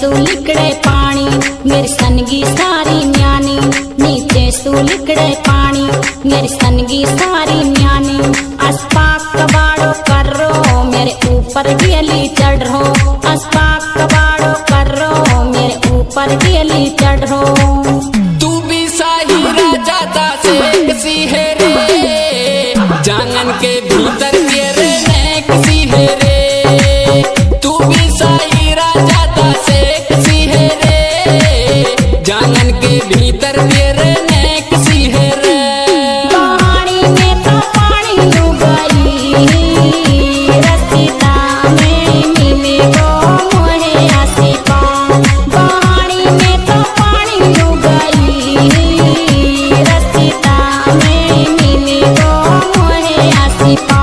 सू लिकड़े पानी मेरी सनगी सारी न्यानी, नीचे सू लिकड़े पानी मेरी सनगी सारी न्यानी। अस्पाक कबाड़ो कर रो मेरे ऊपर डेली चढ़ रो, अस्पाक कबाड़ो कर रो मेरे ऊपर डेली चढ़ रो। तू भी शाही राजा दा से किसी है रे, जांगन के भीतर तेरे ने किसी है रे। तू भी शाही राजा दा से किसी है रे, जांगन के भीतर तेरे ने किसी है रे। पानी में तो पानी डूब गई, रस्ता में मिले गो मोहे आसिफा। पानी में तो पानी डूब गई, रस्ता में मिले गो मोहे आसिफा।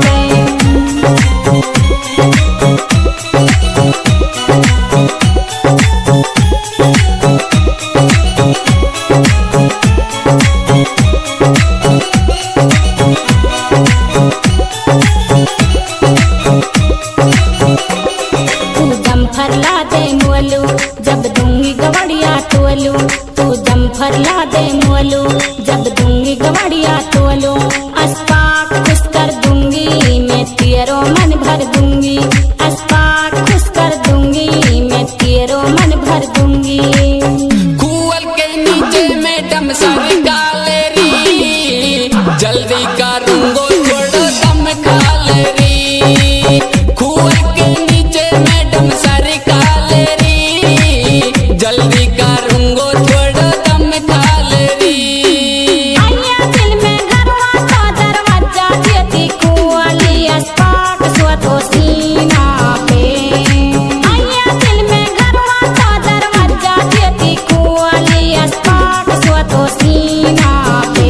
तू जम्फर ला दे मोलू जब दूंगी गवड़िया टोलू, तू जम्फर ला दे मोलू जब दूंगी गवड़िया टोलू। अस्पाक खुश कर दूंगी मैं तेरो मन भर दूंगी, अस्पाक खुश कर दूंगी मैं तेरो मन भर दूंगी। कुअल के नीचे मैडम सर गालेरी, जल्दी करूंगो थोड़ा दम खालेरी। कुअल के नीचे मैडम सर गालेरी, जल्दी करूंगो थोड़ा दम खालेरी। आया दिल में घरवा का दरवाजा देती कुआली, अस्पाक स्वतो सीना पे। आया दिल में घरवा का दरवाजा देती कुआली, अस्पाक स्वतो सीना पे।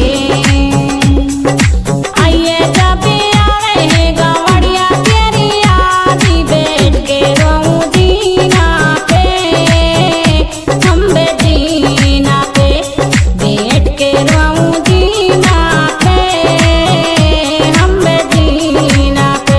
आइए जब आवे है गवड़िया तेरी यादी, बैठ के रोऊं जीना पे, खंबे जीना पे, बैठ के रोऊं जीना पे, खंबे जीना पे।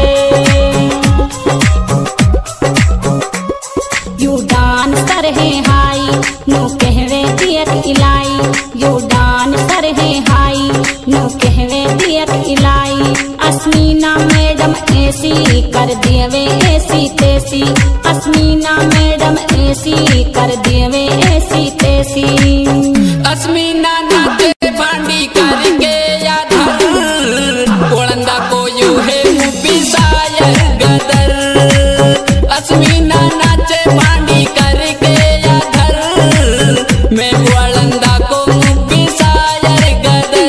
यू डान सर है हाई नो कहवे दियत इलाई, यू डान सर है हाई नो कहवे दियत इलाई। अस्मीना मैडम ऐसी कर देवे ऐसी तैसी, अस्मीना मैडम ऐसी कर देवे ऐसी तैसी। अस्मीना नाचे फांडी करके यादर, ओलंदा को यू है मुबी शायर गदर। अस्मीना नाचे फांडी करके यादर, मैं ओलंदा को मुबी शायर गदर।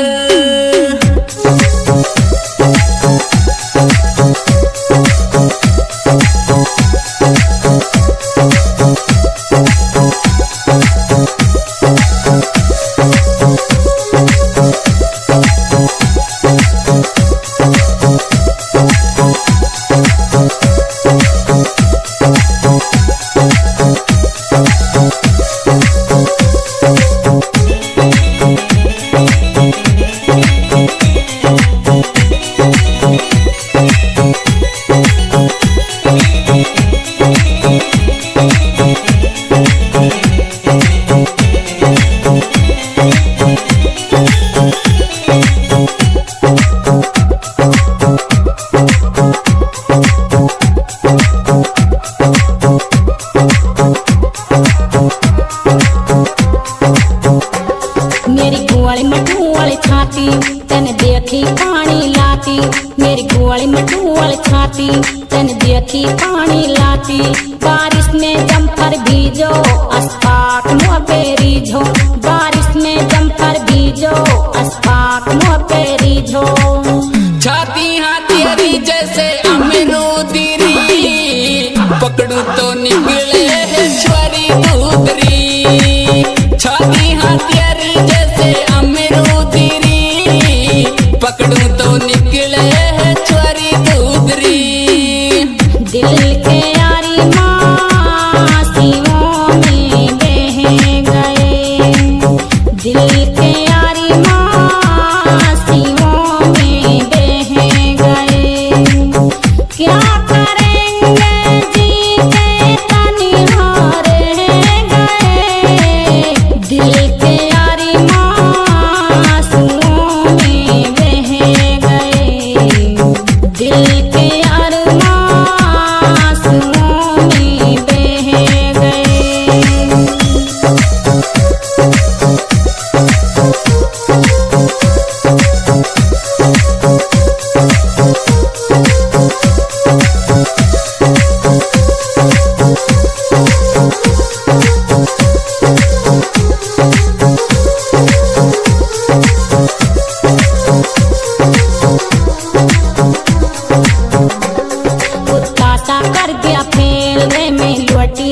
मेरी गुआली मटुआली छाती तन देखी पानी लाती, मेरी गुआली मटुआली छाती तन देखी पानी लाती। बारिश में जम्फर भीजो अस्पाक मुँह पे रीझो, बारिश में जम्फर भीजो अस्पाक मुँह पे रीझो। छाती हाँ तेरी जैसे अमरूदी री, पकड़ू तो निकले है छुरी दूधरी। छाती हाँ तेरी जैसे अमरूदी री, पकड़ू तो निकले है छुरी दूधरी। दिल के यारी मासियों में बह गए, दिल के यारी मासियों में बह गए। क्या करेंगे जी के तनिहारे,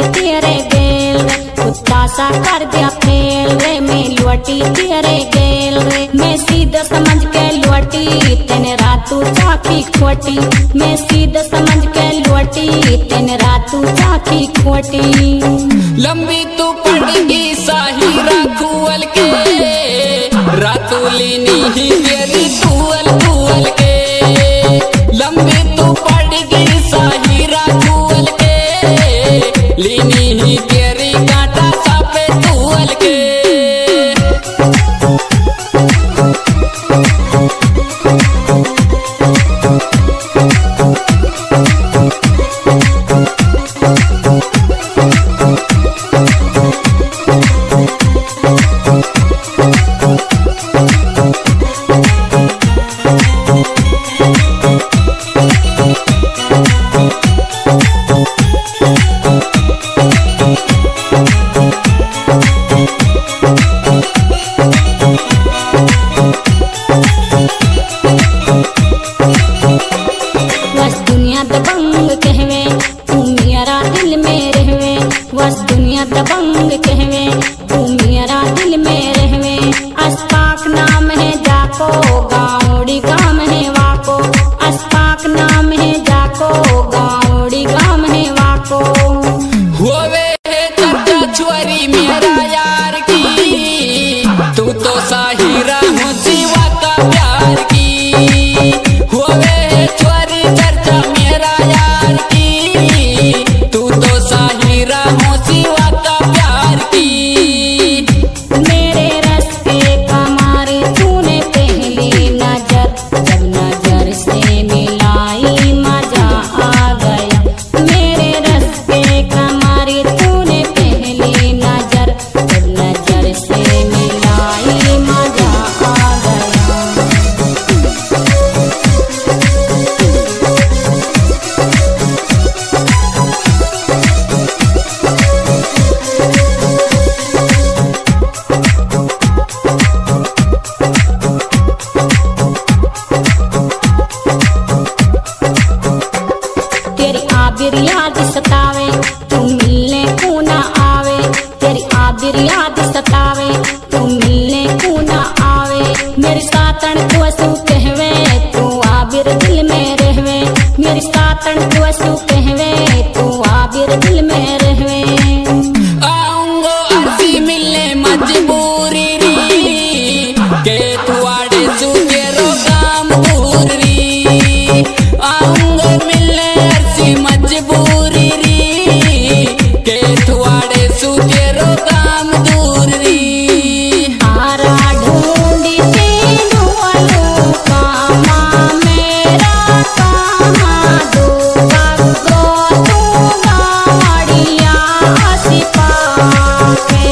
तेरे गेल रे, कुत्ता सा कर दिया फेल रे, मैं लुटी तेरे गेल रे, मैं सीधा समझ के लुटी तेने रातू चाकी खोटी, मैं सीधा समझ के लुटी तेने रातू चाकी खोटी। लंबी तू पड़गी साहिरा कुअल के, रातुली नी तेरी कुअल कुअल के, लंबी तू पड़गी साहिरा कुअल के, लीनी ही तेरी कांटा सापे तुअल के। बस दुनिया दबंग कहवे तू मेरा दिल में रहवे, बस दुनिया दबंग कहवे तू मेरा दिल में रहवे, अस्ताक नाम है जाको गाँवड़ी गाम है वाको, अस्ताक नाम है जाको गाँवड़ी गाम है वाको। होवे है चर्चा छुअरी मेरा यार की, तू तो साहिरा हो जीवा का प्यार की, होवे है छुअरी चर्चा मेरा यार की, तू तो साहिरा हो जीवा का प्यार की। मेरे रस्ते का मारे तूने पहली नजर, जब नजर से मिलाई मजा आ गया, मेरे रस्ते का मारे तूने पहली नजर, जब नजर से मिलाई मजा आ गया। तेरी आबिर याद सतावे तू मिलने को ना आवे, तेरी आबिर याद सतावे तू मिलने को ना आवे, मेरे सातन को असू कहवे तू आबिर दिल में रहवे, मेरे सातन को असू कहवे तू आबिर दिल में रहवे। आऊंगो अर्जी मिलने मजबूरी री, के तुआड़े सुकेरो काम दूर री, आऊंगो मिलने अर्जी मजबूरी री, के तुआड़े सुकेरो काम दूर री। आरा ढूंढी तेनू अलू कामा मेरा कहाँ दूंगा गो तू गाड़िया सिपा के।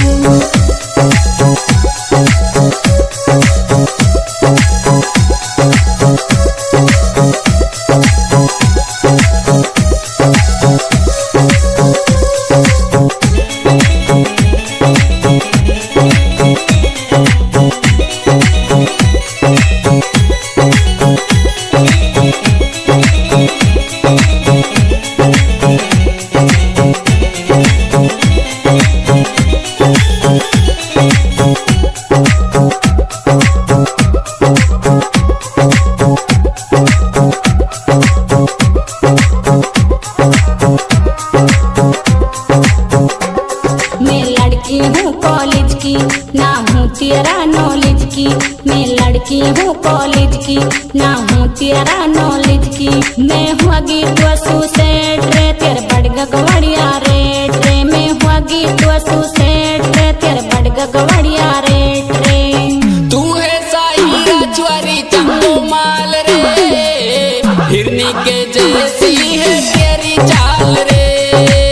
मैं लड़की हूँ कॉलेज की ना हूँ तेरा नॉलेज की, मैं लड़की हूँ कॉलेज की ना हूँ तेरा नॉलेज की, मैं हुआगी तो सेठ रे तेरे बड़गा गवड़िया रेट रे, मैं हुआगी तो सेठ रे तेरे बड़गा गवड़िया रेट रे। तू है साहिरा छुअरी चंगो माल रे, हिरनी के जैसी है तेरी चाल रे,